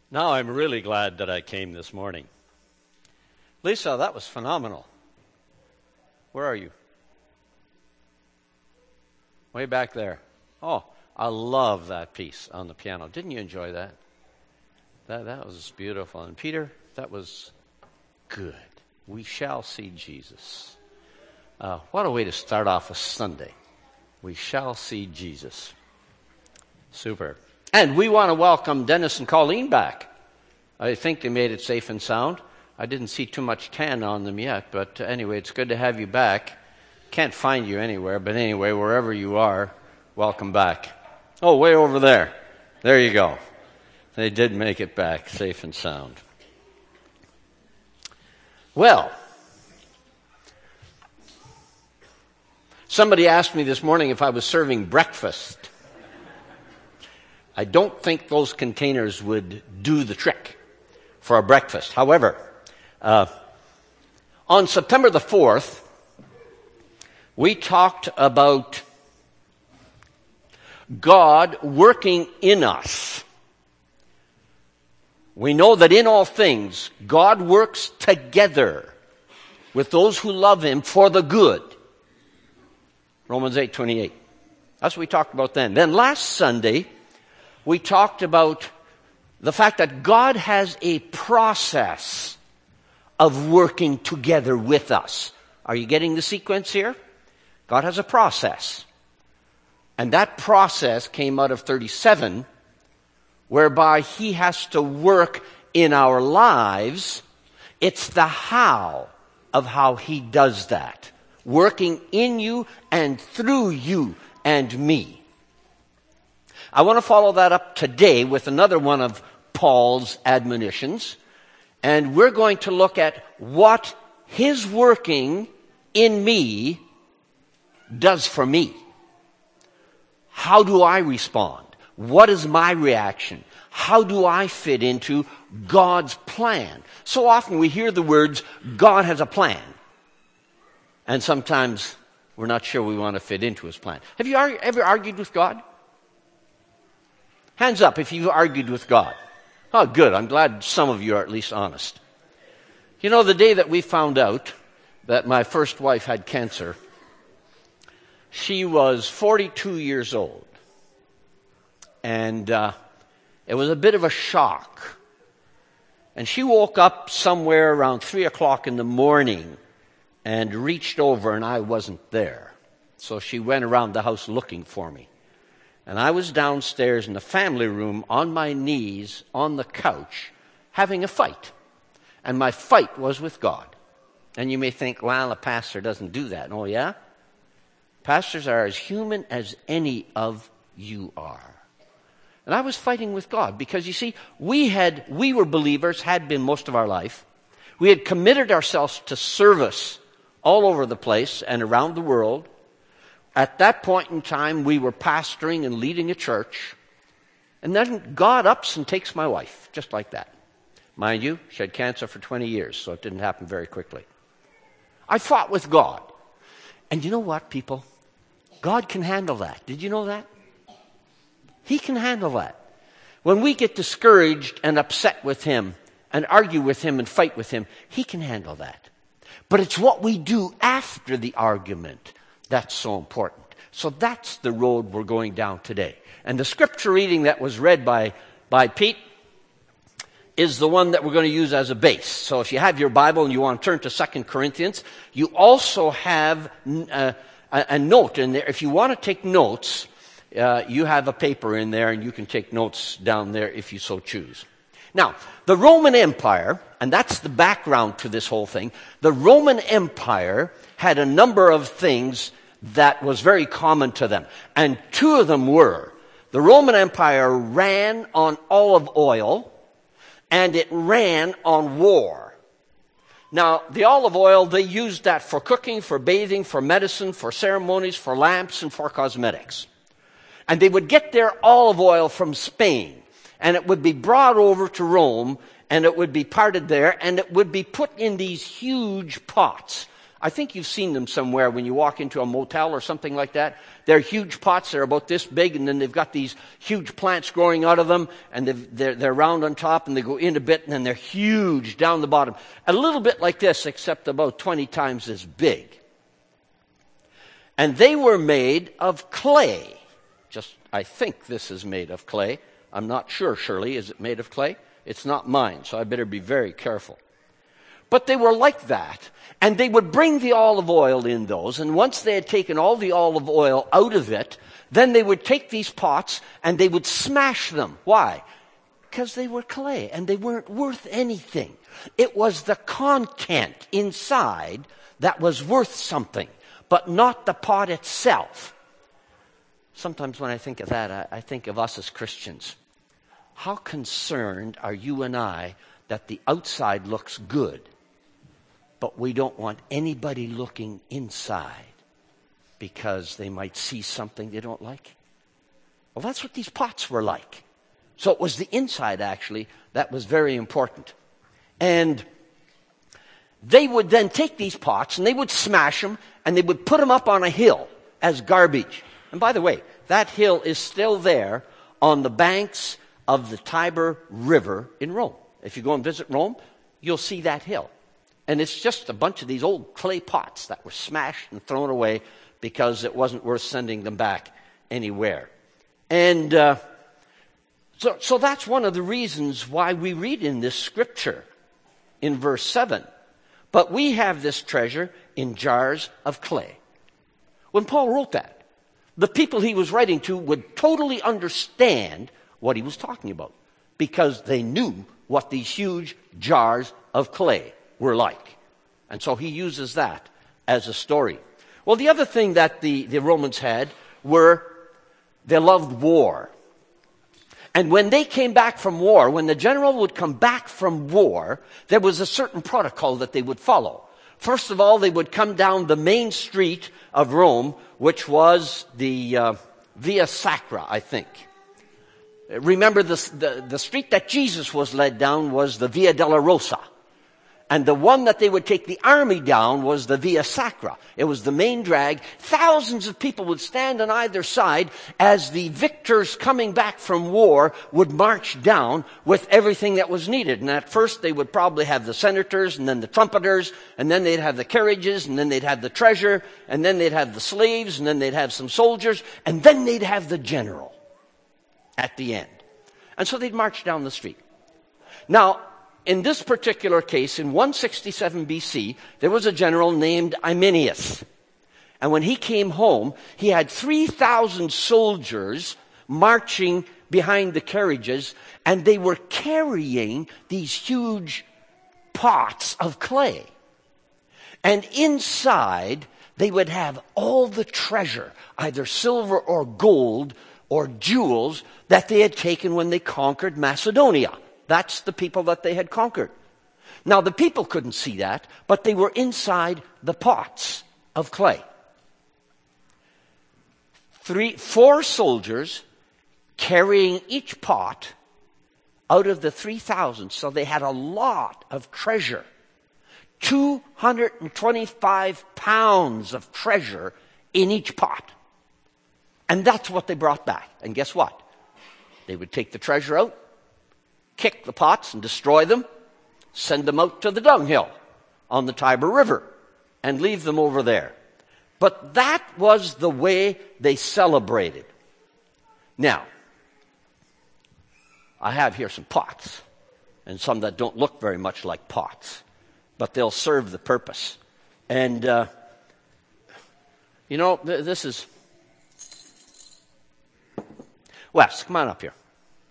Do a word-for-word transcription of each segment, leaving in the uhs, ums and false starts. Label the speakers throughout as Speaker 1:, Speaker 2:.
Speaker 1: Now I'm really glad that I came this morning. Lisa, that was phenomenal. Where are you? Way back there. Oh, I love that piece on the piano. Didn't you enjoy that? That that was beautiful. And Peter, that was good. We shall see Jesus. Uh, what a way to start off a Sunday. We shall see Jesus. Super. And we want to welcome Dennis and Colleen back. I think they made it safe and sound. I didn't see too much tan on them yet, but anyway, it's good to have you back. Can't find you anywhere, but anyway, wherever you are, welcome back. Oh, way over there. There you go. They did make it back, safe and sound. Well, somebody asked me this morning if I was serving breakfast. I don't think those containers would do the trick for a breakfast. However, uh, on September the fourth, we talked about God working in us. We know that in all things, God works together with those who love Him for the good. Romans eight twenty-eight. That's what we talked about then. Then last Sunday, we talked about the fact that God has a process of working together with us. Are you getting the sequence here? God has a process. And that process came out of thirty-seven, whereby He has to work in our lives. It's the how of how He does that. Working in you and through you and me. I want to follow that up today with another one of Paul's admonitions. And we're going to look at what His working in me does for me. How do I respond? What is my reaction? How do I fit into God's plan? So often we hear the words, God has a plan. And sometimes we're not sure we want to fit into His plan. Have you ever argued with God? Hands up if you've argued with God. Oh, good. I'm glad some of you are at least honest. You know, the day that we found out that my first wife had cancer, she was forty-two years old. And uh, it was a bit of a shock. And she woke up somewhere around three o'clock in the morning and reached over, and I wasn't there. So she went around the house looking for me. And I was downstairs in the family room on my knees on the couch having a fight. And my fight was with God. And you may think, well, a pastor doesn't do that. Oh, yeah? Pastors are as human as any of you are. And I was fighting with God because, you see, we had, we were believers, had been most of our life. We had committed ourselves to service all over the place and around the world. At that point in time, we were pastoring and leading a church. And then God ups and takes my wife, just like that. Mind you, she had cancer for twenty years, so it didn't happen very quickly. I fought with God. And you know what, people? God can handle that. Did you know that? He can handle that. When we get discouraged and upset with Him and argue with Him and fight with Him, He can handle that. But it's what we do after the argument that's so important. So that's the road we're going down today. And the scripture reading that was read by, by Pete is the one that we're going to use as a base. So if you have your Bible and you want to turn to Second Corinthians, you also have uh, a, a note in there. If you want to take notes, uh, you have a paper in there and you can take notes down there if you so choose. Now, the Roman Empire, and that's the background to this whole thing, the Roman Empire had a number of things that was very common to them. And two of them were, the Roman Empire ran on olive oil, and it ran on war. Now, the olive oil, they used that for cooking, for bathing, for medicine, for ceremonies, for lamps, and for cosmetics. And they would get their olive oil from Spain, and it would be brought over to Rome, and it would be parted there, and it would be put in these huge pots. I think you've seen them somewhere when you walk into a motel or something like that. They're huge pots. They're about this big, and then they've got these huge plants growing out of them, and they're, they're round on top, and they go in a bit, and then they're huge down the bottom. A little bit like this, except about twenty times as big. And they were made of clay. Just, I think this is made of clay. I'm not sure, Shirley. Is it made of clay? It's not mine, so I better be very careful. But they were like that, and they would bring the olive oil in those, and once they had taken all the olive oil out of it, then they would take these pots and they would smash them. Why? Because they were clay, and they weren't worth anything. It was the content inside that was worth something, but not the pot itself. Sometimes when I think of that, I, I think of us as Christians. How concerned are you and I that the outside looks good, but we don't want anybody looking inside because they might see something they don't like? Well, that's what these pots were like. So it was the inside, actually, that was very important. And they would then take these pots and they would smash them and they would put them up on a hill as garbage. And by the way, that hill is still there on the banks of the Tiber River in Rome. If you go and visit Rome, you'll see that hill. And it's just a bunch of these old clay pots that were smashed and thrown away because it wasn't worth sending them back anywhere. And uh, so, so that's one of the reasons why we read in this scripture in verse seven. But we have this treasure in jars of clay. When Paul wrote that, the people he was writing to would totally understand what he was talking about because they knew what these huge jars of clay were like. And so he uses that as a story. Well, the other thing that the, the Romans had were they loved war. And when they came back from war, when the general would come back from war, there was a certain protocol that they would follow. First of all, they would come down the main street of Rome, which was the uh, Via Sacra, I think. Remember, the, the, the street that Jesus was led down was the Via Dolorosa. And the one that they would take the army down was the Via Sacra. It was the main drag. Thousands of people would stand on either side as the victors coming back from war would march down with everything that was needed. And at first they would probably have the senators and then the trumpeters, and then they'd have the carriages, and then they'd have the treasure, and then they'd have the slaves, and then they'd have some soldiers, and then they'd have the general at the end. And so they'd march down the street. Now, in this particular case, in one sixty-seven B C, there was a general named Arminius. And when he came home, he had three thousand soldiers marching behind the carriages, and they were carrying these huge pots of clay. And inside, they would have all the treasure, either silver or gold or jewels, that they had taken when they conquered Macedonia. That's the people that they had conquered. Now, the people couldn't see that, but they were inside the pots of clay. Three, four soldiers carrying each pot out of the three thousand. So they had a lot of treasure. two hundred twenty-five pounds of treasure in each pot. And that's what they brought back. And guess what? They would take the treasure out, kick the pots and destroy them, send them out to the dunghill on the Tiber River and leave them over there. But that was the way they celebrated. Now, I have here some pots, and some that don't look very much like pots, but they'll serve the purpose. And, uh, you know, th- this is... Wes, come on up here.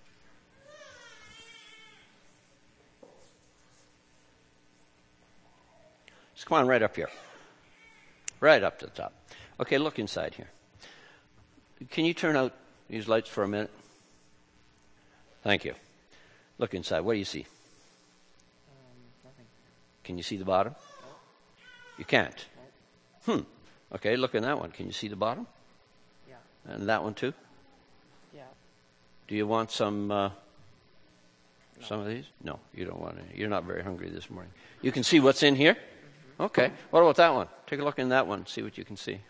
Speaker 1: Just come on right up here. Right up to the top. Okay, look inside here. Can you turn out these lights for a minute? Thank you. Look inside. What do you see?
Speaker 2: Um, nothing.
Speaker 1: Can you see the bottom?
Speaker 2: No.
Speaker 1: You can't?
Speaker 2: No.
Speaker 1: Hmm. Okay, look in that one. Can you see the bottom?
Speaker 2: Yeah.
Speaker 1: And that one too?
Speaker 2: Yeah.
Speaker 1: Do you want some uh,
Speaker 2: No.
Speaker 1: some of these? No, you don't want any. You're not very hungry this morning. You can see what's in here?
Speaker 2: Mm-hmm.
Speaker 1: Okay. What about that one? Take a look in that one. See what you can see.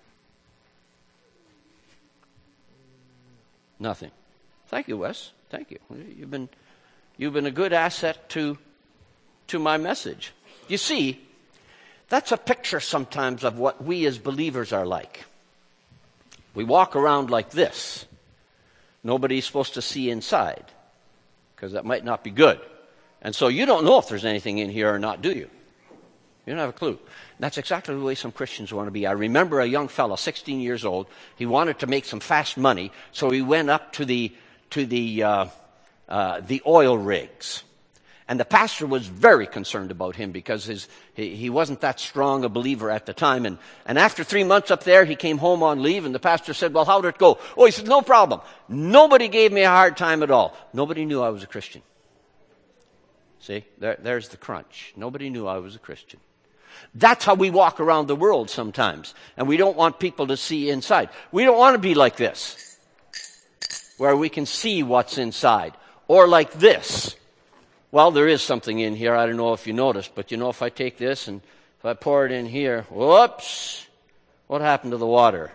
Speaker 1: Nothing. Thank you, Wes. Thank you. You've been, you've been a good asset to, to my message. You see, that's a picture sometimes of what we as believers are like. We walk around like this. Nobody's supposed to see inside, because that might not be good. And so you don't know if there's anything in here or not, do you? You don't have a clue. That's exactly the way some Christians want to be. I remember a young fellow, sixteen years old. He wanted to make some fast money, so he went up to the to the uh, uh, the oil rigs. And the pastor was very concerned about him because his, he, he wasn't that strong a believer at the time. And, and after three months up there, he came home on leave, and the pastor said, well, how did it go? Oh, he said, no problem. Nobody gave me a hard time at all. Nobody knew I was a Christian. See, there, there's the crunch. Nobody knew I was a Christian. That's how we walk around the world sometimes. And we don't want people to see inside. We don't want to be like this, where we can see what's inside. Or like this. Well, there is something in here. I don't know if you noticed, but you know, if I take this and if I pour it in here, whoops, what happened to the water?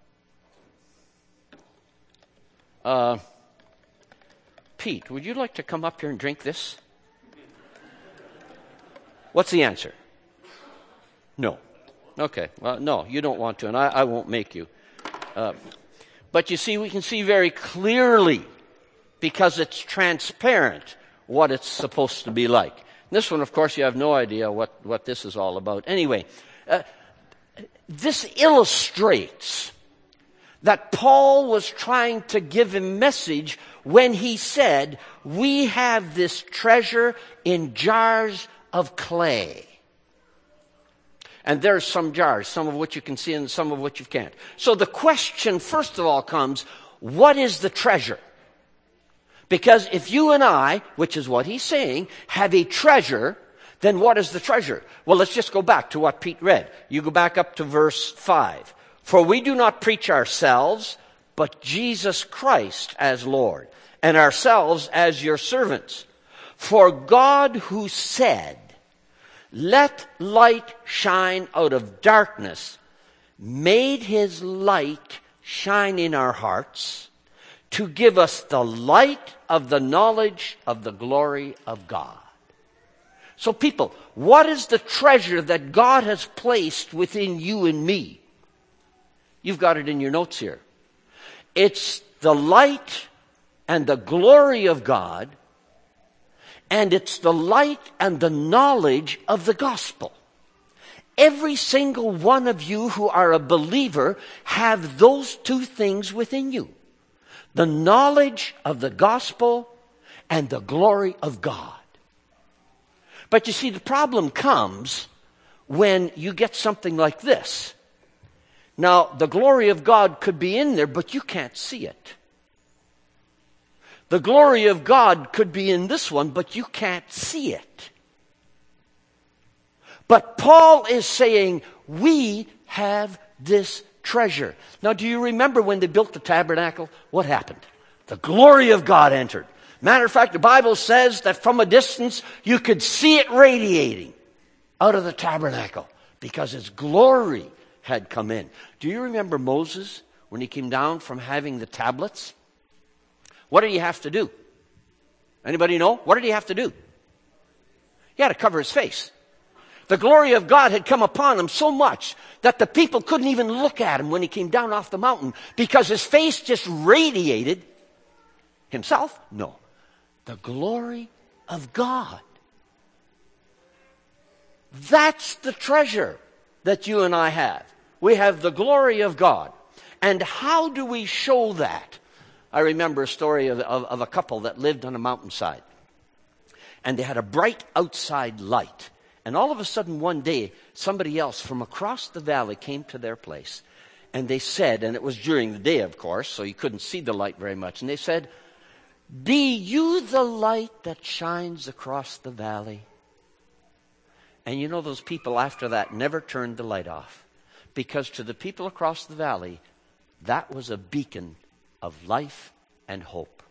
Speaker 1: Uh, Pete, would you like to come up here and drink this? What's the answer? No. Okay, well, no, you don't want to, and I, I won't make you. Uh, but you see, we can see very clearly, because it's transparent, what it's supposed to be like. This one, of course, you have no idea what, what this is all about. Anyway, uh, this illustrates that Paul was trying to give a message when he said, we have this treasure in jars of clay. And there's some jars, some of which you can see and some of which you can't. So the question, first of all, comes, what is the treasure? Because if you and I, which is what he's saying, have a treasure, then what is the treasure? Well, let's just go back to what Pete read. You go back up to verse five. For we do not preach ourselves, but Jesus Christ as Lord, and ourselves as your servants. For God, who said, let light shine out of darkness, made his light shine in our hearts to give us the light of the knowledge of the glory of God. So people, what is the treasure that God has placed within you and me? You've got it in your notes here. It's the light and the glory of God, and it's the light and the knowledge of the gospel. Every single one of you who are a believer have those two things within you. The knowledge of the gospel and the glory of God. But you see, the problem comes when you get something like this. Now, the glory of God could be in there, but you can't see it. The glory of God could be in this one, but you can't see it. But Paul is saying, we have this treasure. Now, do you remember when they built the tabernacle? What happened? The glory of God entered. Matter of fact, the Bible says that from a distance you could see it radiating out of the tabernacle because his glory had come in. Do you remember Moses when he came down from having the tablets? What did he have to do? Anybody know? What did he have to do? He had to cover his face. The glory of God had come upon him so much that the people couldn't even look at him when he came down off the mountain because his face just radiated himself? No. The glory of God. That's the treasure that you and I have. We have the glory of God. And how do we show that? I remember a story of, of, of a couple that lived on a mountainside. And they had a bright outside light. And all of a sudden one day, somebody else from across the valley came to their place. And they said, and it was during the day, of course, so you couldn't see the light very much. And they said, be you the light that shines across the valley? And you know, those people after that never turned the light off. Because to the people across the valley, that was a beacon of life and hope.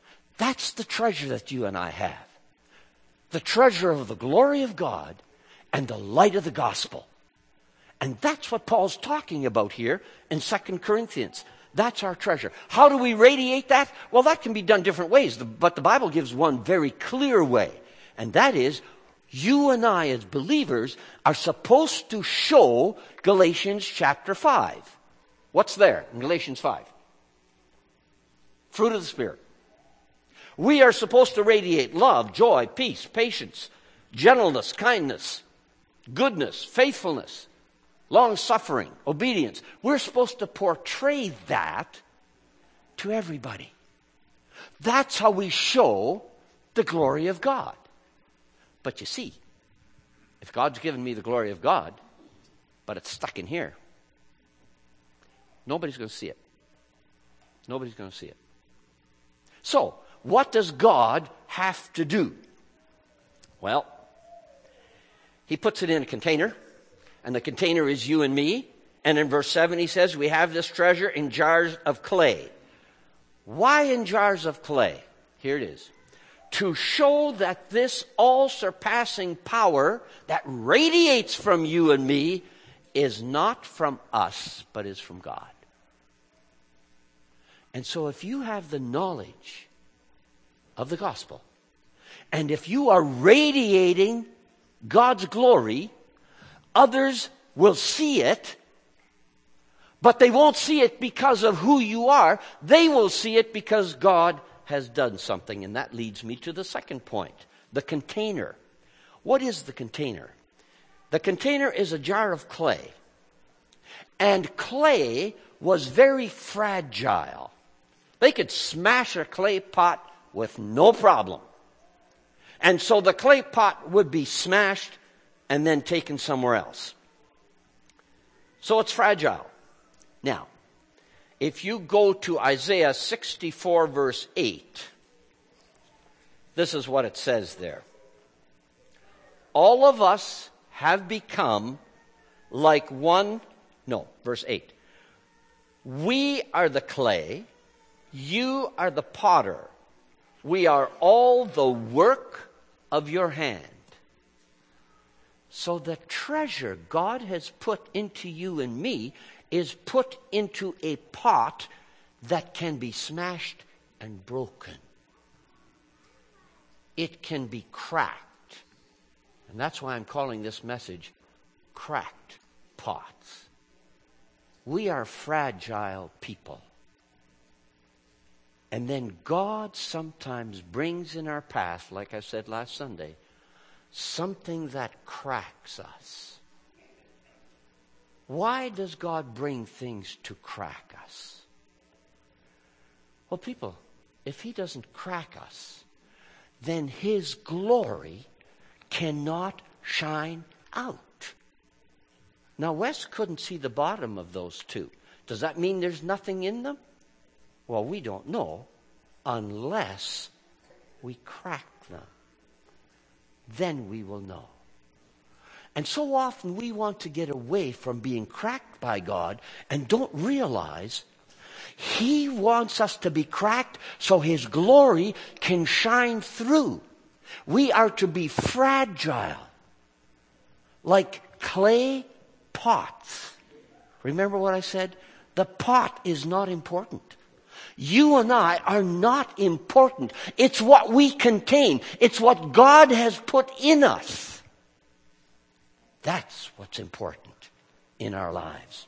Speaker 1: That's the treasure that you and I have. The treasure of the glory of God and the light of the gospel. And that's what Paul's talking about here in Second Corinthians. That's our treasure. How do we radiate that? Well, that can be done different ways, but the Bible gives one very clear way. And that is, you and I as believers are supposed to show Galatians chapter five. What's there in Galatians five? Fruit of the Spirit. We are supposed to radiate love, joy, peace, patience, gentleness, kindness, goodness, faithfulness, long-suffering, obedience. We're supposed to portray that to everybody. That's how we show the glory of God. But you see, if God's given me the glory of God, but it's stuck in here, nobody's going to see it. Nobody's going to see it. So, what does God have to do? Well, he puts it in a container, and the container is you and me. And in verse seven he says, we have this treasure in jars of clay. Why in jars of clay? Here it is. To show that this all-surpassing power that radiates from you and me is not from us, but is from God. And so if you have the knowledge of the gospel, and if you are radiating God's glory, others will see it, but they won't see it because of who you are. They will see it because God has done something. And that leads me to the second point, the container. What is the container? The container is a jar of clay. And clay was very fragile. They could smash a clay pot with no problem. And so the clay pot would be smashed and then taken somewhere else. So it's fragile. Now, if you go to Isaiah sixty-four verse eight, this is what it says there. All of us have become like one, no, verse eight. We are the clay, you are the potter. We are all the work of your hand. So the treasure God has put into you and me is put into a pot that can be smashed and broken. It can be cracked. And that's why I'm calling this message Cracked Pots. We are fragile people. And then God sometimes brings in our path, like I said last Sunday, something that cracks us. Why does God bring things to crack us? Well, people, if he doesn't crack us, then his glory cannot shine out. Now, Wes couldn't see the bottom of those two. Does that mean there's nothing in them? Well, we don't know unless we crack them. Then we will know. And so often we want to get away from being cracked by God and don't realize he wants us to be cracked so his glory can shine through. We are to be fragile, like clay pots. Remember what I said? The pot is not important. You and I are not important. It's what we contain. It's what God has put in us. That's what's important in our lives.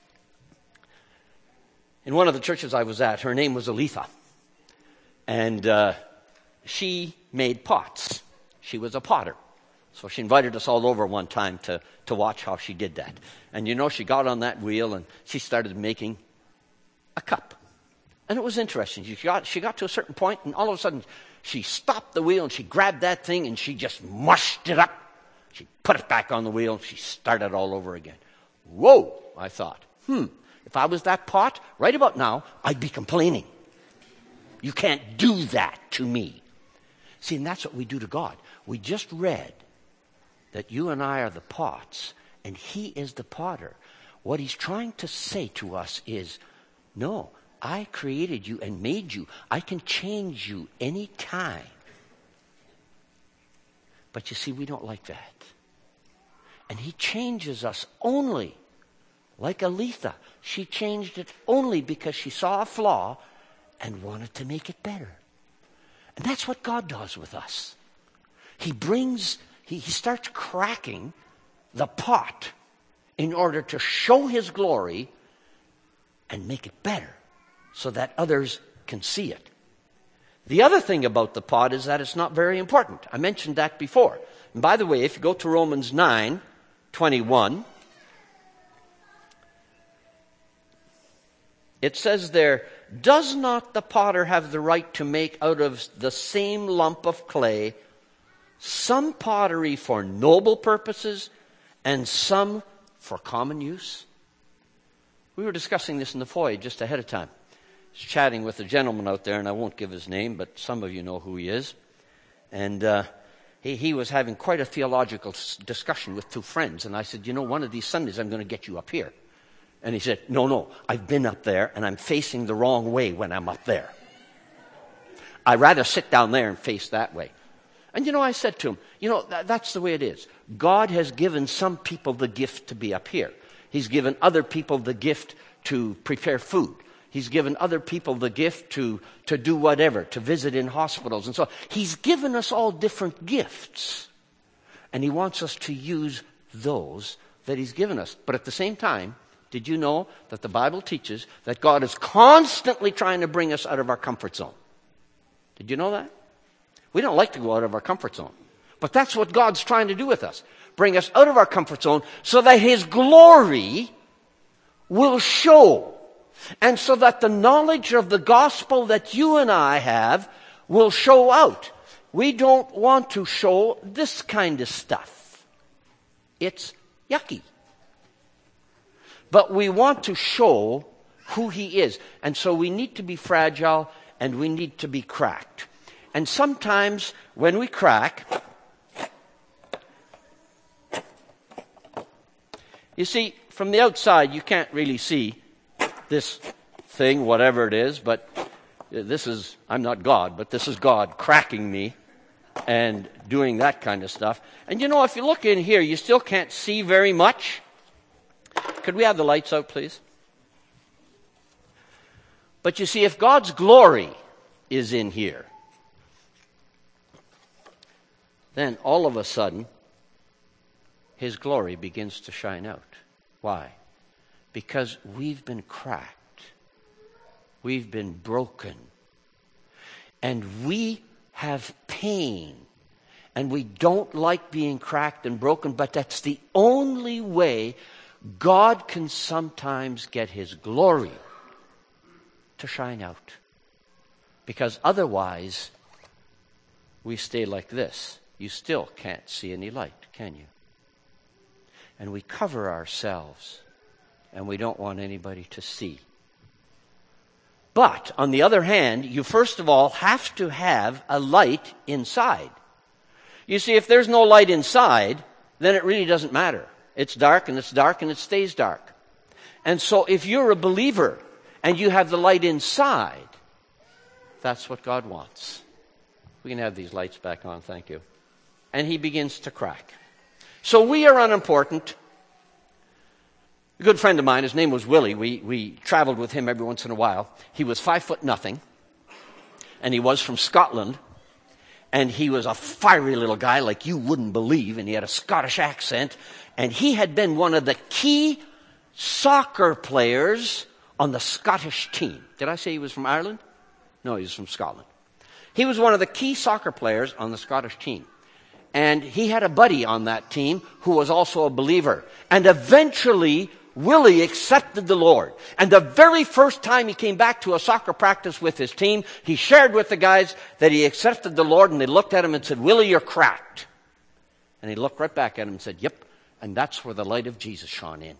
Speaker 1: In one of the churches I was at, her name was Aletha. And uh, she made pots. She was a potter. So she invited us all over one time to, to watch how she did that. And you know, she got on that wheel and she started making a cup. And it was interesting. She got, she got to a certain point and all of a sudden she stopped the wheel and she grabbed that thing and she just mushed it up. She put it back on the wheel and she started all over again. Whoa, I thought. Hmm, if I was that pot, right about now, I'd be complaining. You can't do that to me. See, and that's what we do to God. We just read that you and I are the pots and he is the potter. What he's trying to say to us is, no, I created you and made you. I can change you any time. But you see, we don't like that. And he changes us only, like Aletha. She changed it only because she saw a flaw and wanted to make it better. And that's what God does with us. He brings, he, he starts cracking the pot in order to show his glory and make it better so that others can see it. The other thing about the pot is that it's not very important. I mentioned that before. And by the way, if you go to Romans nine twenty-one, it says there, does not the potter have the right to make out of the same lump of clay some pottery for noble purposes and some for common use? We were discussing this in the foyer just ahead of time. I was chatting with a gentleman out there, and I won't give his name, but some of you know who he is. And uh, he, he was having quite a theological discussion with two friends. And I said, you know, one of these Sundays I'm going to get you up here. And he said, no, no, I've been up there, and I'm facing the wrong way when I'm up there. I'd rather sit down there and face that way. And, you know, I said to him, you know, th- that's the way it is. God has given some people the gift to be up here. He's given other people the gift to prepare food. He's given other people the gift to, to do whatever, to visit in hospitals and so on. He's given us all different gifts. And he wants us to use those that he's given us. But at the same time, did you know that the Bible teaches that God is constantly trying to bring us out of our comfort zone? Did you know that? We don't like to go out of our comfort zone. But that's what God's trying to do with us. Bring us out of our comfort zone so that his glory will show. And so that the knowledge of the gospel that you and I have will show out. We don't want to show this kind of stuff. It's yucky. But we want to show who he is. And so we need to be fragile and we need to be cracked. And sometimes when we crack, you see, from the outside you can't really see this thing, whatever it is, but this is, I'm not God, but this is God cracking me and doing that kind of stuff. And you know, if you look in here, you still can't see very much. Could we have the lights out, please? But you see, if God's glory is in here, then all of a sudden, his glory begins to shine out. Why? Because we've been cracked. We've been broken. And we have pain. And we don't like being cracked and broken, but that's the only way God can sometimes get his glory to shine out. Because otherwise, we stay like this. You still can't see any light, can you? And we cover ourselves, and we don't want anybody to see. But, on the other hand, you first of all have to have a light inside. You see, if there's no light inside, then it really doesn't matter. It's dark, and it's dark, and it stays dark. And so if you're a believer, and you have the light inside, that's what God wants. We can have these lights back on, thank you. And he begins to crack. So we are unimportant. A good friend of mine, his name was Willie. We, we traveled with him every once in a while. He was five foot nothing. And he was from Scotland. And he was a fiery little guy like you wouldn't believe. And he had a Scottish accent. And he had been one of the key soccer players on the Scottish team. Did I say he was from Ireland? No, he was from Scotland. He was one of the key soccer players on the Scottish team. And he had a buddy on that team who was also a believer. And eventually, Willie accepted the Lord. And the very first time he came back to a soccer practice with his team, he shared with the guys that he accepted the Lord, and they looked at him and said, Willie, you're cracked. And he looked right back at him and said, yep. And that's where the light of Jesus shone in.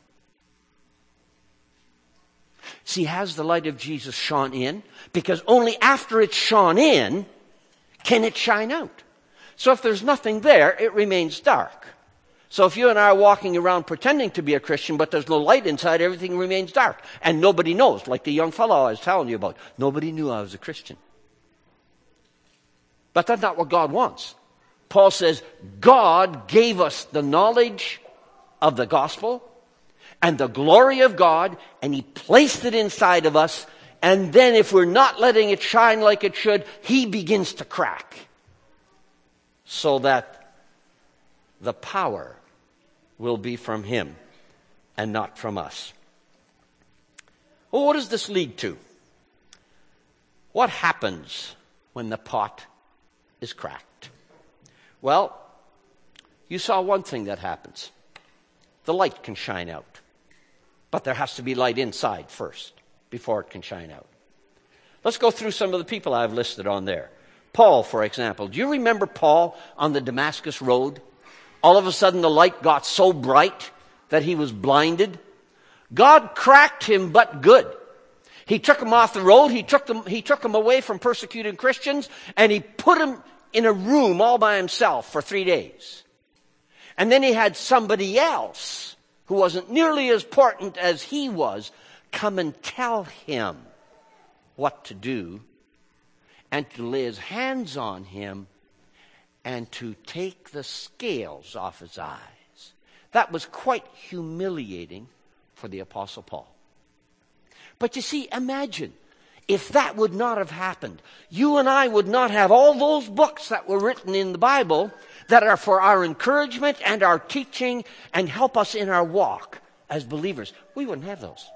Speaker 1: See, has the light of Jesus shone in? Because only after it's shone in can it shine out. So if there's nothing there, it remains dark. So if you and I are walking around pretending to be a Christian, but there's no light inside, everything remains dark. And nobody knows, like the young fellow I was telling you about. Nobody knew I was a Christian. But that's not what God wants. Paul says, God gave us the knowledge of the gospel and the glory of God, and he placed it inside of us. And then if we're not letting it shine like it should, he begins to crack, so that the power will be from him and not from us. Well, what does this lead to? What happens when the pot is cracked? Well, you saw one thing that happens. The light can shine out. But there has to be light inside first before it can shine out. Let's go through some of the people I've listed on there. Paul, for example. Do you remember Paul on the Damascus Road? All of a sudden the light got so bright that he was blinded. God cracked him, but good. He took him off the road. He took them, he took him away from persecuted Christians, and he put him in a room all by himself for three days. And then he had somebody else who wasn't nearly as important as he was come and tell him what to do, and to lay his hands on him and to take the scales off his eyes. That was quite humiliating for the Apostle Paul. But you see, imagine if that would not have happened. You and I would not have all those books that were written in the Bible that are for our encouragement and our teaching and help us in our walk as believers. We wouldn't have those.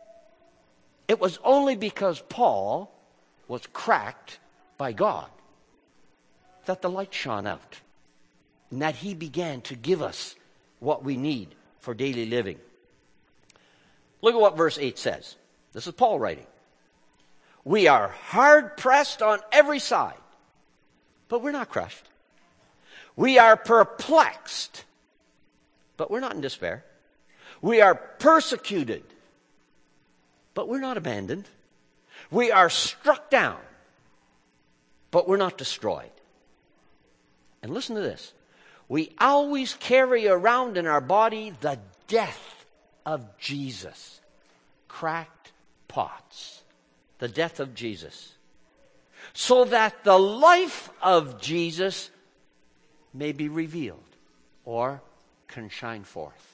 Speaker 1: It was only because Paul was cracked by God that the light shone out, and that he began to give us what we need for daily living. Look at what verse eight says. This is Paul writing. We are hard pressed on every side, but we're not crushed. We are perplexed, but we're not in despair. We are persecuted, but we're not abandoned. We are struck down, but we're not destroyed. And listen to this. We always carry around in our body the death of Jesus. Cracked pots. The death of Jesus. So that the life of Jesus may be revealed or can shine forth.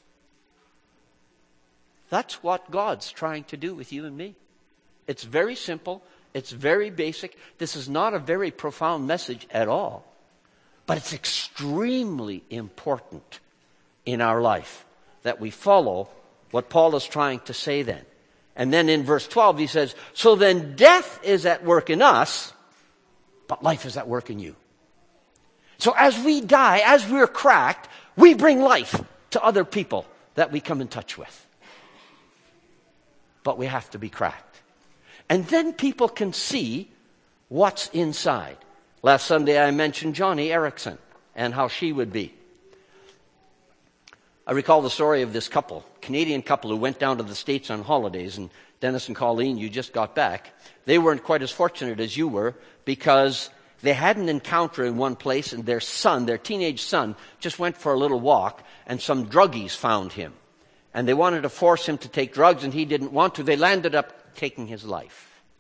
Speaker 1: That's what God's trying to do with you and me. It's very simple. It's very basic. This is not a very profound message at all. But it's extremely important in our life that we follow what Paul is trying to say then. And then in verse twelve he says, so then death is at work in us, but life is at work in you. So as we die, as we're cracked, we bring life to other people that we come in touch with. But we have to be cracked. And then people can see what's inside. Last Sunday I mentioned Johnny Erickson and how she would be. I recall the story of this couple, Canadian couple who went down to the States on holidays. And Dennis and Colleen, you just got back. They weren't quite as fortunate as you were because they had an encounter in one place, and their son, their teenage son, just went for a little walk, and some druggies found him. And they wanted to force him to take drugs, and he didn't want to. They landed up taking his life.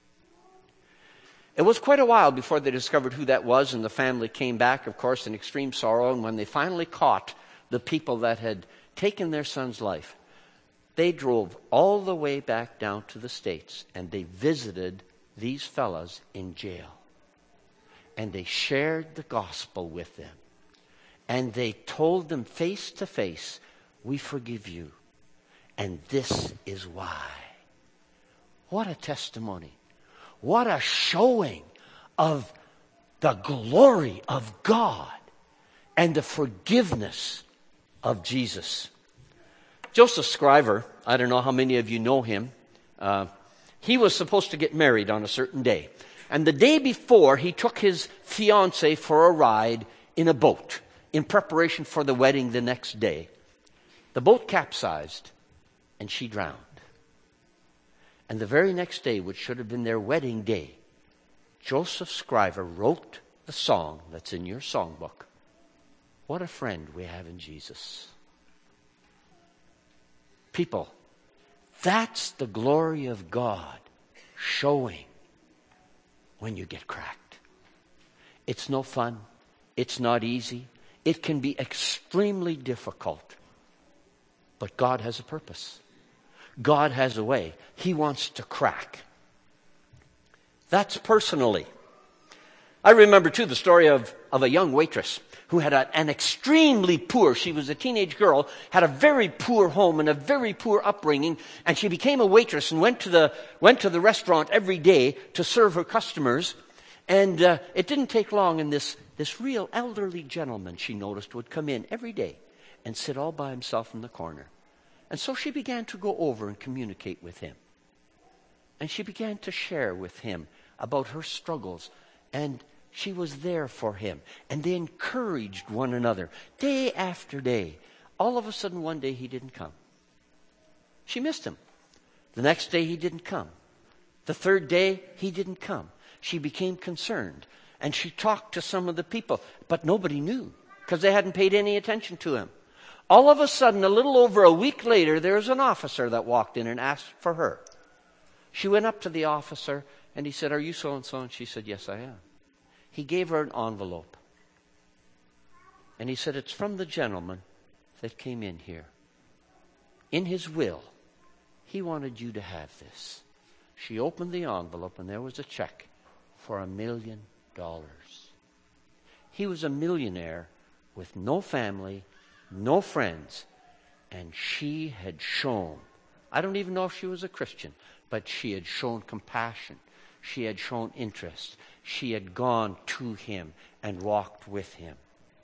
Speaker 1: It was quite a while before they discovered who that was, and the family came back, of course, in extreme sorrow. And when they finally caught the people that had taken their son's life, they drove all the way back down to the States, and they visited these fellas in jail. And they shared the gospel with them. And they told them face to face, we forgive you. And this is why. What a testimony. What a showing of the glory of God and the forgiveness of Jesus. Joseph Scriver, I don't know how many of you know him. Uh, he was supposed to get married on a certain day. And the day before, he took his fiancée for a ride in a boat in preparation for the wedding the next day. The boat capsized and she drowned. And the very next day, which should have been their wedding day, Joseph Scriver wrote the song that's in your songbook. What a friend we have in Jesus. People, that's the glory of God showing when you get cracked. It's no fun. It's not easy. It can be extremely difficult. But God has a purpose. God has a way. He wants to crack. That's personally. I remember, too, the story of, of a young waitress who had a, an extremely poor, she was a teenage girl, had a very poor home and a very poor upbringing, and she became a waitress and went to the, went to the restaurant every day to serve her customers. And uh, it didn't take long, and this, this real elderly gentleman, she noticed, would come in every day and sit all by himself in the corner. And so she began to go over and communicate with him. And she began to share with him about her struggles. And she was there for him. And they encouraged one another day after day. All of a sudden, one day, he didn't come. She missed him. The next day, he didn't come. The third day, he didn't come. She became concerned. And she talked to some of the people. But nobody knew because they hadn't paid any attention to him. All of a sudden, a little over a week later, there was an officer that walked in and asked for her. She went up to the officer and he said, "Are you so-and-so?" And she said, "Yes, I am." He gave her an envelope. And he said, "It's from the gentleman that came in here. In his will, he wanted you to have this." She opened the envelope and there was a check for a million dollars. He was a millionaire with no family, no friends, and she had shown, I don't even know if she was a Christian, but she had shown compassion. She had shown interest. She had gone to him and walked with him.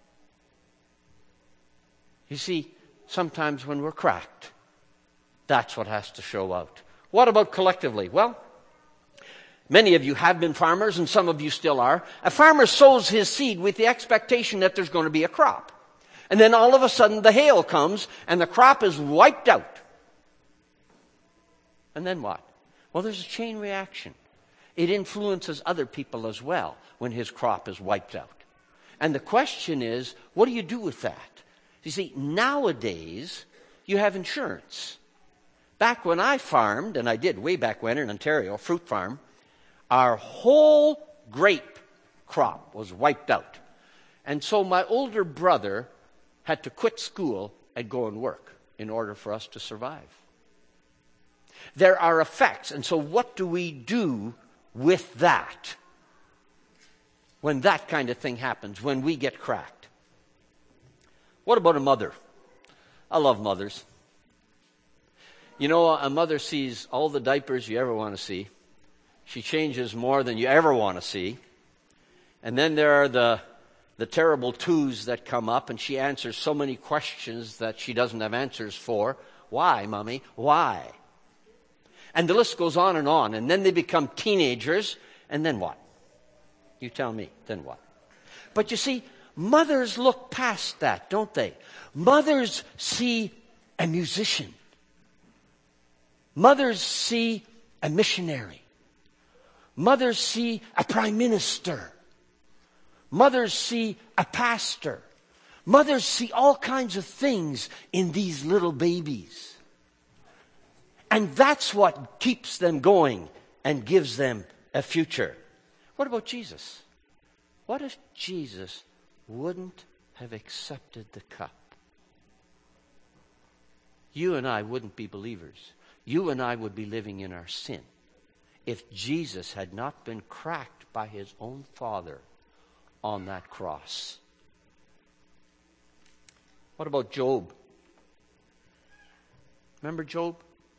Speaker 1: You see, sometimes when we're cracked, that's what has to show out. What about collectively? Well, many of you have been farmers and some of you still are. A farmer sows his seed with the expectation that there's going to be a crop. And then all of a sudden the hail comes and the crop is wiped out. And then what? Well, there's a chain reaction. It influences other people as well when his crop is wiped out. And the question is, what do you do with that? You see, nowadays, you have insurance. Back when I farmed, and I did way back when in Ontario, fruit farm, our whole grape crop was wiped out. And so my older brother had to quit school and go and work in order for us to survive. There are effects. And so what do we do with that when that kind of thing happens, when we get cracked? What about a mother? I love mothers. You know, a mother sees all the diapers you ever want to see. She changes more than you ever want to see. And then there are the the terrible twos that come up, and she answers so many questions that she doesn't have answers for. Why, Mommy? Why? And the list goes on and on. And then they become teenagers. And then what? You tell me. Then what? But you see, mothers look past that, don't they? Mothers see a musician. Mothers see a missionary. Mothers see a prime minister. Mothers see a pastor. Mothers see all kinds of things in these little babies. And that's what keeps them going and gives them a future. What about Jesus? What if Jesus wouldn't have accepted the cup? You and I wouldn't be believers. You and I would be living in our sin if Jesus had not been cracked by his own Father on that cross. What about Job? Remember Job?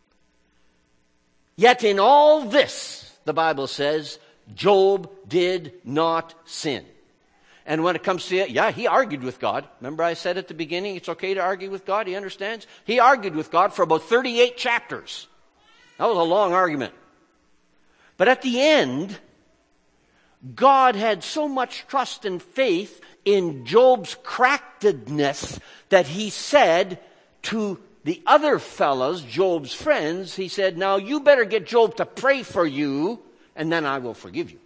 Speaker 1: Yet in all this, the Bible says, Job did not sin. And when it comes to it, yeah, he argued with God. Remember I said at the beginning, it's okay to argue with God. He understands. He argued with God for about thirty-eight chapters. That was a long argument. But at the end, God had so much trust and faith in Job's crackedness that he said to the other fellows, Job's friends, he said, now you better get Job to pray for you, and then I will forgive you.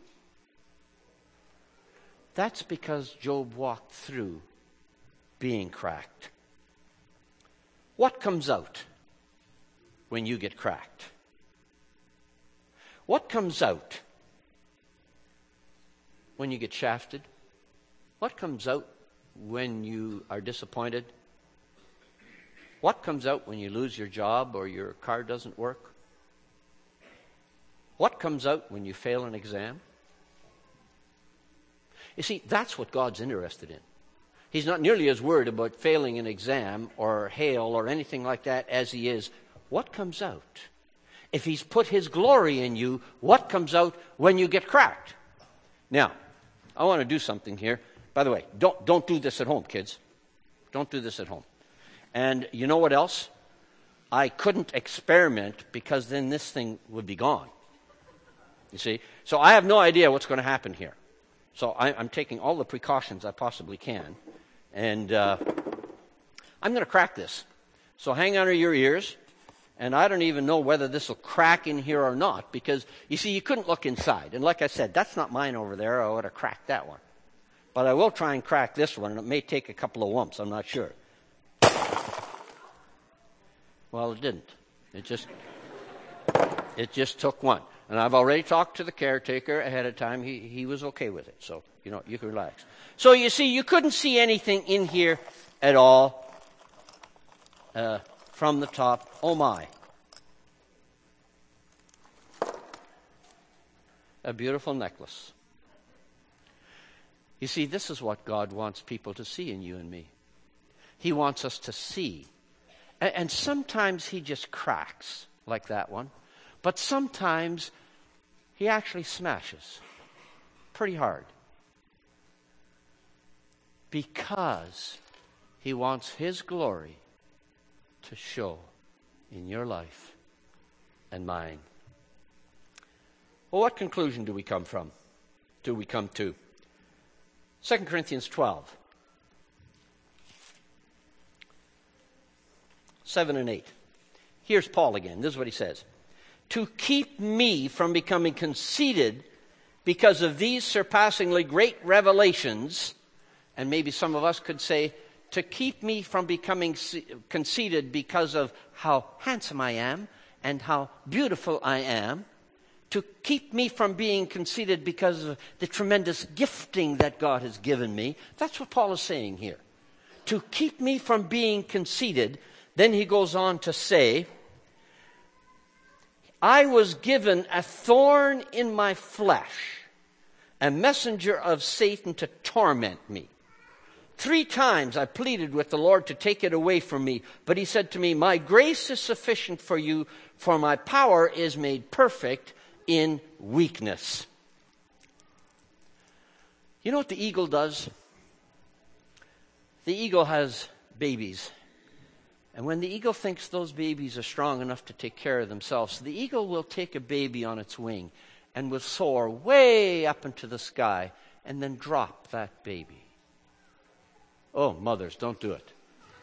Speaker 1: That's because Job walked through being cracked. What comes out when you get cracked? What comes out when you get shafted? What comes out when you are disappointed? What comes out when you lose your job or your car doesn't work? What comes out when you fail an exam? You see, that's what God's interested in. He's not nearly as worried about failing an exam or hail or anything like that as he is what comes out. If he's put his glory in you, what comes out when you get cracked? Now, I want to do something here. By the way, don't, don't do this at home, kids. Don't do this at home. And you know what else? I couldn't experiment because then this thing would be gone. You see? So I have no idea what's going to happen here. So I, I'm taking all the precautions I possibly can. And uh, I'm going to crack this. So hang on to your ears. And I don't even know whether this will crack in here or not. Because, you see, you couldn't look inside. And like I said, that's not mine over there. I would have cracked that one. But I will try and crack this one. And it may take a couple of whumps. I'm not sure. Well, it didn't. It just, it just took one. And I've already talked to the caretaker ahead of time. He, he was okay with it. So, you know, you can relax. So, you see, you couldn't see anything in here at all uh, from the top. Oh, my. A beautiful necklace. You see, this is what God wants people to see in you and me. He wants us to see. And, and sometimes he just cracks, like that one. But sometimes he actually smashes pretty hard. Because he wants his glory to show in your life and mine. Well, what conclusion do we come from? Do we come to? Second Corinthians twelve. seven and eight. Here's Paul again. This is what he says. To keep me from becoming conceited because of these surpassingly great revelations, and maybe some of us could say, to keep me from becoming conceited because of how handsome I am and how beautiful I am, to keep me from being conceited because of the tremendous gifting that God has given me. That's what Paul is saying here. To keep me from being conceited. Then he goes on to say, I was given a thorn in my flesh, a messenger of Satan to torment me. Three times I pleaded with the Lord to take it away from me, but he said to me, my grace is sufficient for you, for my power is made perfect in weakness. You know what the eagle does? The eagle has babies. And when the eagle thinks those babies are strong enough to take care of themselves, the eagle will take a baby on its wing and will soar way up into the sky and then drop that baby. Oh, mothers, don't do it.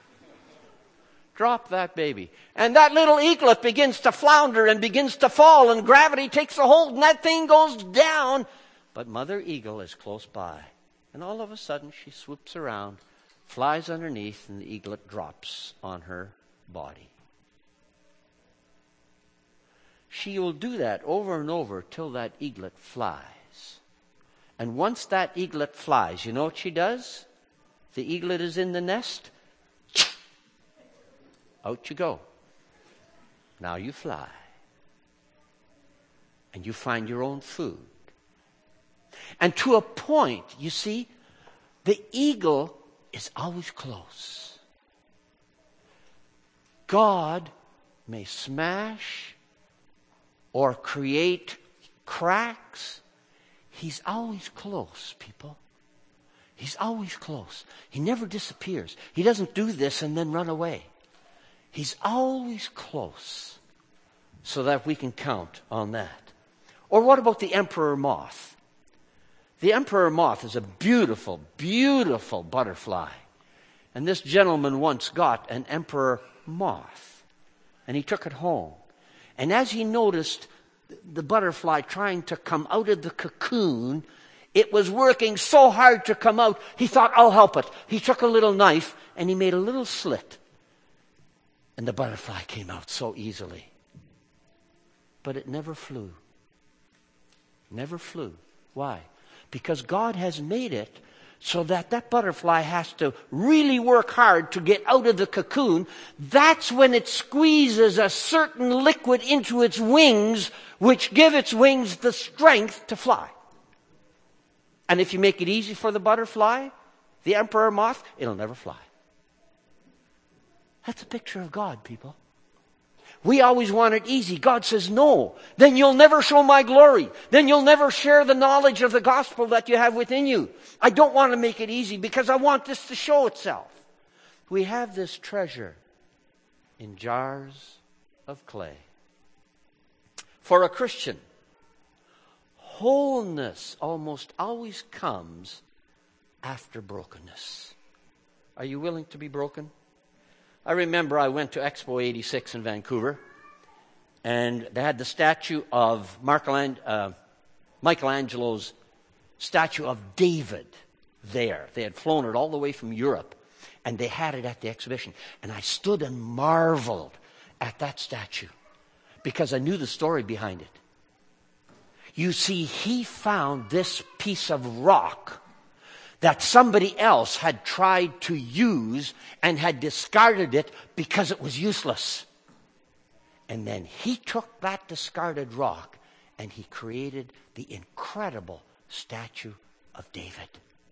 Speaker 1: Drop that baby. And that little eaglet begins to flounder and begins to fall, and gravity takes a hold and that thing goes down. But Mother Eagle is close by. And all of a sudden she swoops around, flies underneath, and the eaglet drops on her body. She will do that over and over till that eaglet flies. And once that eaglet flies, you know what she does? The eaglet is in the nest. Out you go. Now you fly. And you find your own food. And to a point, you see, the eagle is always close. God may smash or create cracks. He's always close, people. He's always close. He never disappears. He doesn't do this and then run away. He's always close so that we can count on that. Or what about the emperor moth? The emperor moth is a beautiful, beautiful butterfly. And this gentleman once got an emperor moth. And he took it home. And as he noticed the butterfly trying to come out of the cocoon, it was working so hard to come out, he thought, I'll help it. He took a little knife and he made a little slit. And the butterfly came out so easily. But it never flew. Never flew. Why? Because God has made it so that that butterfly has to really work hard to get out of the cocoon. That's when it squeezes a certain liquid into its wings, which give its wings the strength to fly. And if you make it easy for the butterfly, the emperor moth, it'll never fly. That's a picture of God, people. We always want it easy. God says, no. Then you'll never show my glory. Then you'll never share the knowledge of the gospel that you have within you. I don't want to make it easy because I want this to show itself. We have this treasure in jars of clay. For a Christian, wholeness almost always comes after brokenness. Are you willing to be broken? I remember I went to Expo eighty-six in Vancouver, and they had the statue of uh, Michelangelo's statue of David there. They had flown it all the way from Europe, and they had it at the exhibition. And I stood and marveled at that statue because I knew the story behind it. You see, he found this piece of rock that somebody else had tried to use and had discarded it because it was useless. And then he took that discarded rock and he created the incredible statue of David.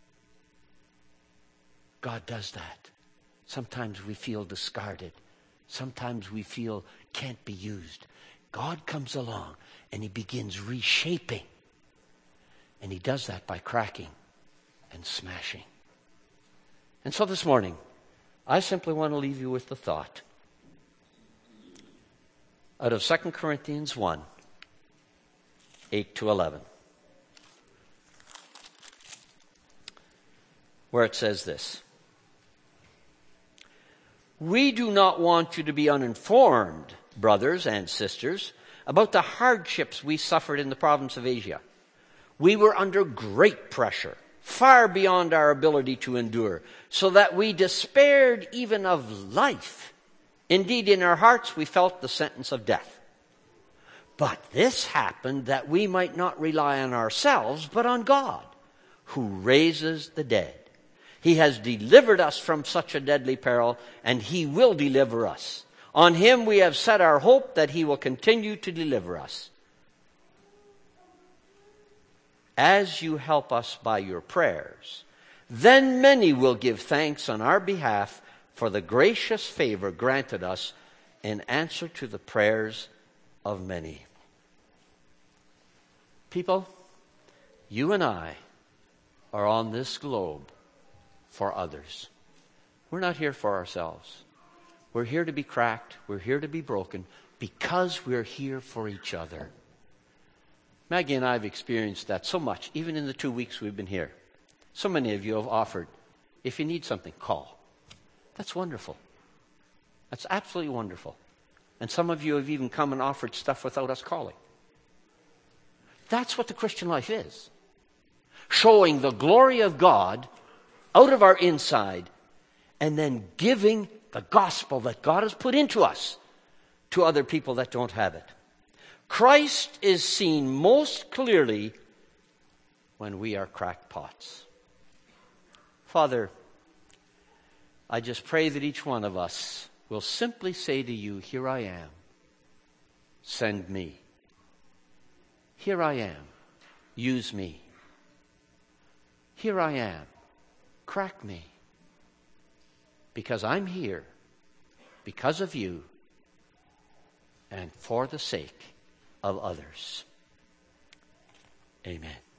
Speaker 1: God does that. Sometimes we feel discarded. Sometimes we feel can't be used. God comes along and he begins reshaping. And he does that by cracking and smashing. And so this morning, I simply want to leave you with the thought out of Second Corinthians one, eight to eleven, where it says this: we do not want you to be uninformed, brothers and sisters, about the hardships we suffered in the province of Asia. We were under great pressure, far beyond our ability to endure, so that we despaired even of life. Indeed, in our hearts we felt the sentence of death. But this happened that we might not rely on ourselves, but on God, who raises the dead. He has delivered us from such a deadly peril, and he will deliver us. On him we have set our hope that he will continue to deliver us. As you help us by your prayers, then many will give thanks on our behalf for the gracious favor granted us in answer to the prayers of many. People, you and I are on this globe for others. We're not here for ourselves. We're here to be cracked. We're here to be broken because we're here for each other. Maggie and I have experienced that so much, even in the two weeks we've been here. So many of you have offered, if you need something, call. That's wonderful. That's absolutely wonderful. And some of you have even come and offered stuff without us calling. That's what the Christian life is. Showing the glory of God out of our inside and then giving the gospel that God has put into us to other people that don't have it. Christ is seen most clearly when we are cracked pots. Father, I just pray that each one of us will simply say to you, here I am. Send me. Here I am. Use me. Here I am. Crack me. Because I'm here. Because of you. And for the sake of others. Amen.